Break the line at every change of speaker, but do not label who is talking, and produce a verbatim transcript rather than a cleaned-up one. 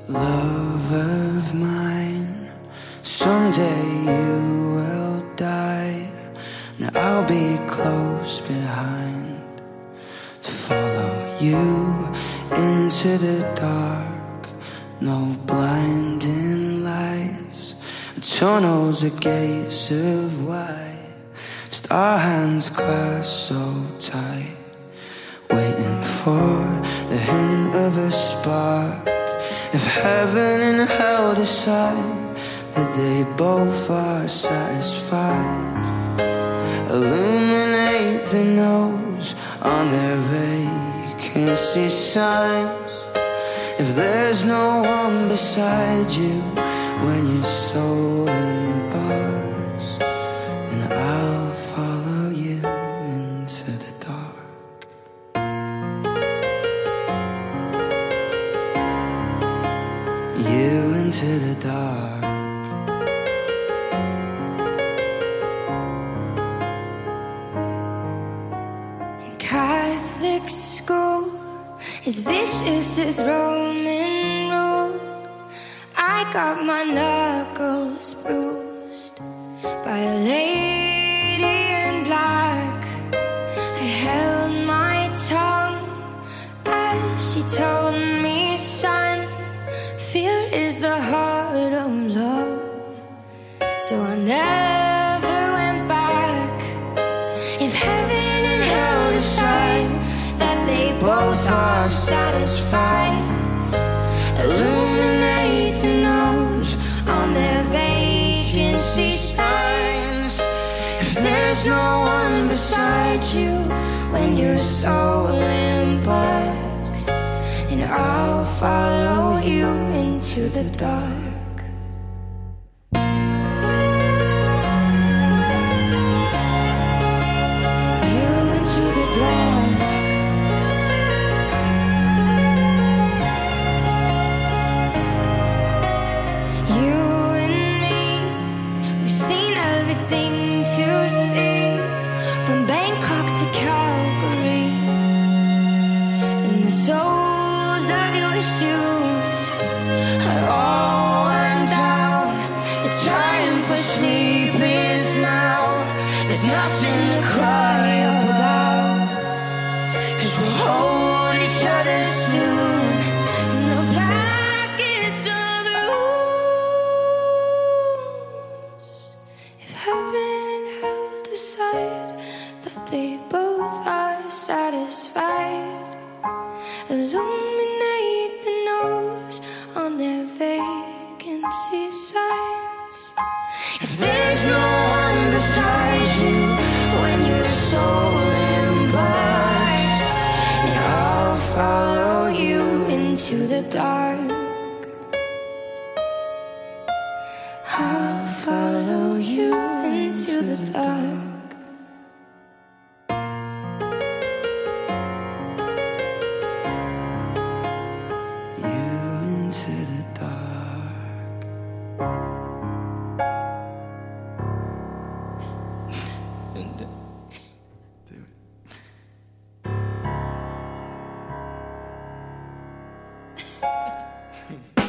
Love of mine, someday you will die, and I'll be close behind to follow you into the dark. No blinding lights, tunnels, a gates of white, just our hands clasped so tight, waiting for the hint of a spark. If heaven and hell decide that they both are satisfied, illuminate the nose on their vacancy signs. If there's no one beside you when your soul embarks, then I'll follow you into the dark. You into the dark.
Catholic school, as vicious as Roman rule. I got my knuckles bruised by a lady in black. I held my tongue as she told me, son, fear is the heart of love. So I never went back. If heaven and hell decide that they both are satisfied, illuminate the nose on their vacancy signs. If there's no one beside you when your soul embarks, and I'll follow you into the dark. You into the dark. You and me, we've seen everything to see, from Bangkok to Calgary, and the soles of your shoes are all worn down. The time for sleep is now. There's nothing to cry about, 'cause we'll hold each other soon in the blackest of the rooms. If heaven and hell decide that they both are satisfied, illuminate the nose on their vacancy signs. If there's no one beside you when your soul embarks, then I'll follow you into the dark. I'll follow you into the dark.
You into the dark. Do it.